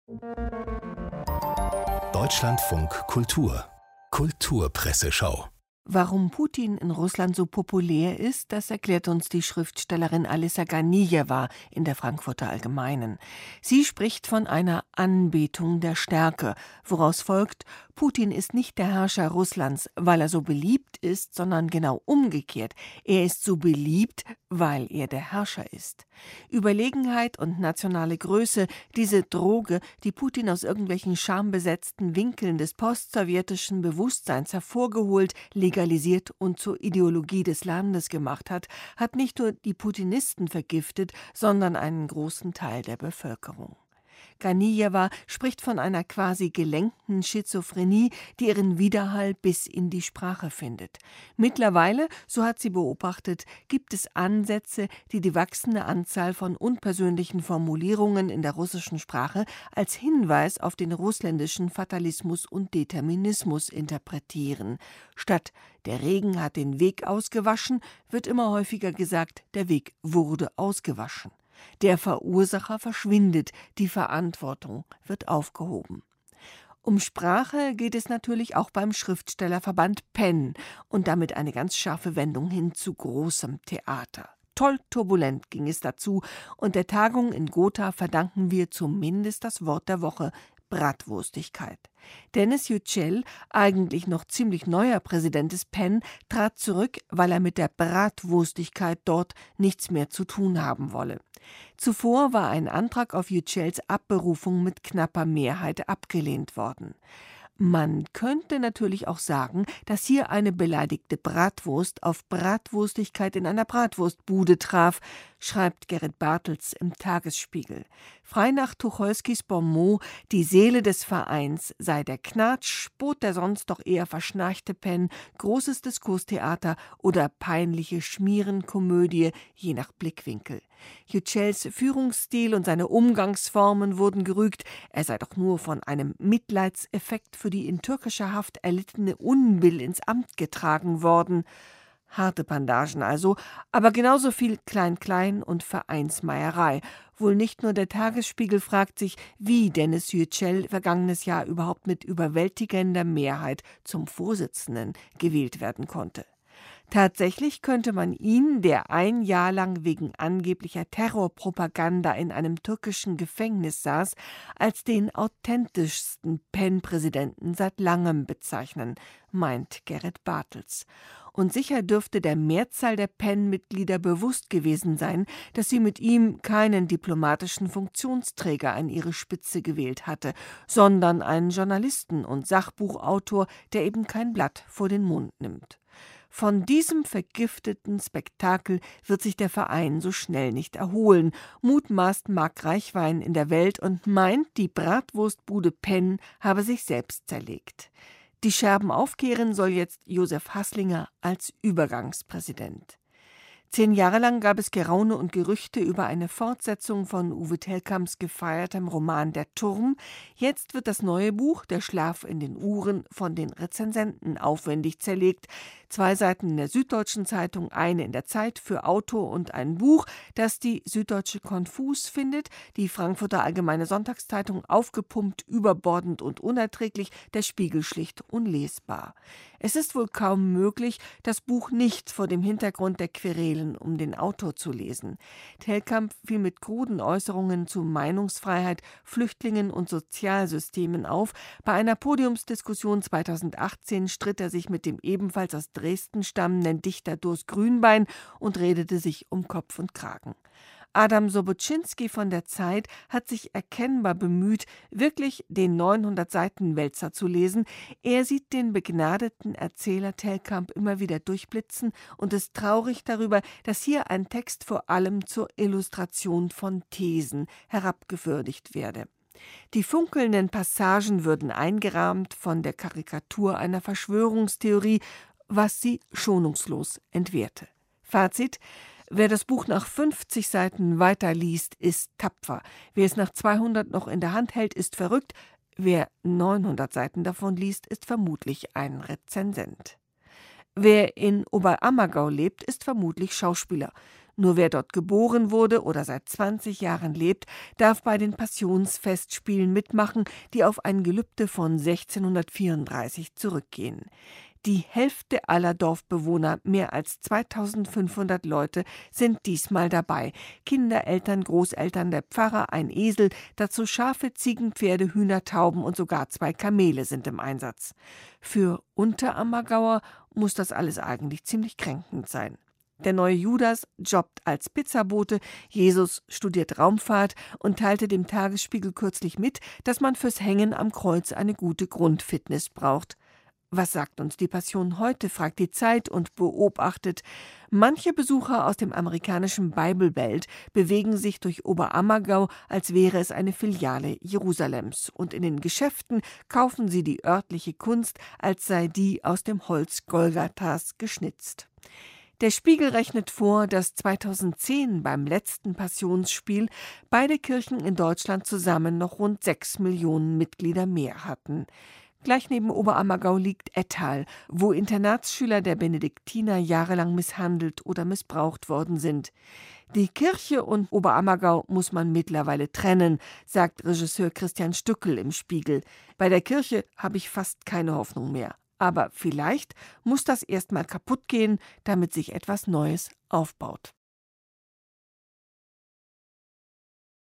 Deutschlandfunk Kultur Kulturpresseschau. Warum Putin in Russland so populär ist, das erklärt uns die Schriftstellerin Alissa Ganijewa in der Frankfurter Allgemeinen. Sie spricht von einer Anbetung der Stärke, woraus folgt, Putin ist nicht der Herrscher Russlands, weil er so beliebt ist, sondern genau umgekehrt. Er ist so beliebt, weil er der Herrscher ist. Überlegenheit und nationale Größe, diese Droge, die Putin aus irgendwelchen schambesetzten Winkeln des postsowjetischen Bewusstseins hervorgeholt, legalisiert und zur Ideologie des Landes gemacht hat, hat nicht nur die Putinisten vergiftet, sondern einen großen Teil der Bevölkerung. Ganijewa spricht von einer quasi gelenkten Schizophrenie, die ihren Widerhall bis in die Sprache findet. Mittlerweile, so hat sie beobachtet, gibt es Ansätze, die die wachsende Anzahl von unpersönlichen Formulierungen in der russischen Sprache als Hinweis auf den russländischen Fatalismus und Determinismus interpretieren. Statt „der Regen hat den Weg ausgewaschen", wird immer häufiger gesagt, der Weg wurde ausgewaschen. Der Verursacher verschwindet, die Verantwortung wird aufgehoben. Um Sprache geht es natürlich auch beim Schriftstellerverband PEN und damit eine ganz scharfe Wendung hin zu großem Theater. Toll turbulent ging es dazu und der Tagung in Gotha verdanken wir zumindest das Wort der Woche: Bratwurstigkeit. Denis Yücel, eigentlich noch ziemlich neuer Präsident des PEN, trat zurück, weil er mit der Bratwurstigkeit dort nichts mehr zu tun haben wolle. Zuvor war ein Antrag auf Yücels Abberufung mit knapper Mehrheit abgelehnt worden. Man könnte natürlich auch sagen, dass hier eine beleidigte Bratwurst auf Bratwurstigkeit in einer Bratwurstbude traf, schreibt Gerrit Bartels im Tagesspiegel. Frei nach Tucholskys Bonmot, die Seele des Vereins sei der Knatsch, bot der sonst doch eher verschnarchte PEN großes Diskurstheater oder peinliche Schmierenkomödie, je nach Blickwinkel. Yücels Führungsstil und seine Umgangsformen wurden gerügt, er sei doch nur von einem Mitleidseffekt für die in türkischer Haft erlittene Unbill ins Amt getragen worden. Harte Bandagen also, aber genauso viel Klein-Klein und Vereinsmeierei. Wohl nicht nur der Tagesspiegel fragt sich, wie Denis Yücel vergangenes Jahr überhaupt mit überwältigender Mehrheit zum Vorsitzenden gewählt werden konnte. Tatsächlich könnte man ihn, der ein Jahr lang wegen angeblicher Terrorpropaganda in einem türkischen Gefängnis saß, als den authentischsten PEN-Präsidenten seit langem bezeichnen, meint Gerrit Bartels. Und sicher dürfte der Mehrzahl der PEN-Mitglieder bewusst gewesen sein, dass sie mit ihm keinen diplomatischen Funktionsträger an ihre Spitze gewählt hatte, sondern einen Journalisten und Sachbuchautor, der eben kein Blatt vor den Mund nimmt. Von diesem vergifteten Spektakel wird sich der Verein so schnell nicht erholen, mutmaßt Marc Reichwein in der Welt und meint, die Bratwurstbude PEN habe sich selbst zerlegt. Die Scherben aufkehren soll jetzt Josef Haßlinger als Übergangspräsident. 10 Jahre lang gab es Geraune und Gerüchte über eine Fortsetzung von Uwe Tellkamps gefeiertem Roman Der Turm. Jetzt wird das neue Buch Der Schlaf in den Uhren von den Rezensenten aufwendig zerlegt. 2 Seiten in der Süddeutschen Zeitung, eine in der Zeit für Autor und ein Buch, das die Süddeutsche konfus findet, die Frankfurter Allgemeine Sonntagszeitung aufgepumpt, überbordend und unerträglich, der Spiegel schlicht unlesbar. Es ist wohl kaum möglich, das Buch nicht vor dem Hintergrund der Querelen um den Autor zu lesen. Tellkamp fiel mit kruden Äußerungen zu Meinungsfreiheit, Flüchtlingen und Sozialsystemen auf. Bei einer Podiumsdiskussion 2018 stritt er sich mit dem ebenfalls aus Dresden stammenden Dichter Durst Grünbein und redete sich um Kopf und Kragen. Adam Sobocinski von der Zeit hat sich erkennbar bemüht, wirklich den 900-Seiten-Wälzer zu lesen. Er sieht den begnadeten Erzähler Tellkamp immer wieder durchblitzen und ist traurig darüber, dass hier ein Text vor allem zur Illustration von Thesen herabgewürdigt werde. Die funkelnden Passagen würden eingerahmt von der Karikatur einer Verschwörungstheorie, was sie schonungslos entwehrte. Fazit: Wer das Buch nach 50 Seiten weiterliest, ist tapfer. Wer es nach 200 noch in der Hand hält, ist verrückt. Wer 900 Seiten davon liest, ist vermutlich ein Rezensent. Wer in Oberammergau lebt, ist vermutlich Schauspieler. Nur wer dort geboren wurde oder seit 20 Jahren lebt, darf bei den Passionsfestspielen mitmachen, die auf ein Gelübde von 1634 zurückgehen. Die Hälfte aller Dorfbewohner, mehr als 2500 Leute, sind diesmal dabei. Kinder, Eltern, Großeltern, der Pfarrer, ein Esel, dazu Schafe, Ziegen, Pferde, Hühner, Tauben und sogar 2 Kamele sind im Einsatz. Für Unterammergauer muss das alles eigentlich ziemlich kränkend sein. Der neue Judas jobbt als Pizzabote, Jesus studiert Raumfahrt und teilte dem Tagesspiegel kürzlich mit, dass man fürs Hängen am Kreuz eine gute Grundfitness braucht. Was sagt uns die Passion heute, fragt die Zeit und beobachtet. Manche Besucher aus dem amerikanischen Bible Belt bewegen sich durch Oberammergau, als wäre es eine Filiale Jerusalems. Und in den Geschäften kaufen sie die örtliche Kunst, als sei die aus dem Holz Golgathas geschnitzt. Der Spiegel rechnet vor, dass 2010 beim letzten Passionsspiel beide Kirchen in Deutschland zusammen noch rund 6 Millionen Mitglieder mehr hatten. Gleich neben Oberammergau liegt Ettal, wo Internatsschüler der Benediktiner jahrelang misshandelt oder missbraucht worden sind. Die Kirche und Oberammergau muss man mittlerweile trennen, sagt Regisseur Christian Stückel im Spiegel. Bei der Kirche habe ich fast keine Hoffnung mehr. Aber vielleicht muss das erst mal kaputt gehen, damit sich etwas Neues aufbaut.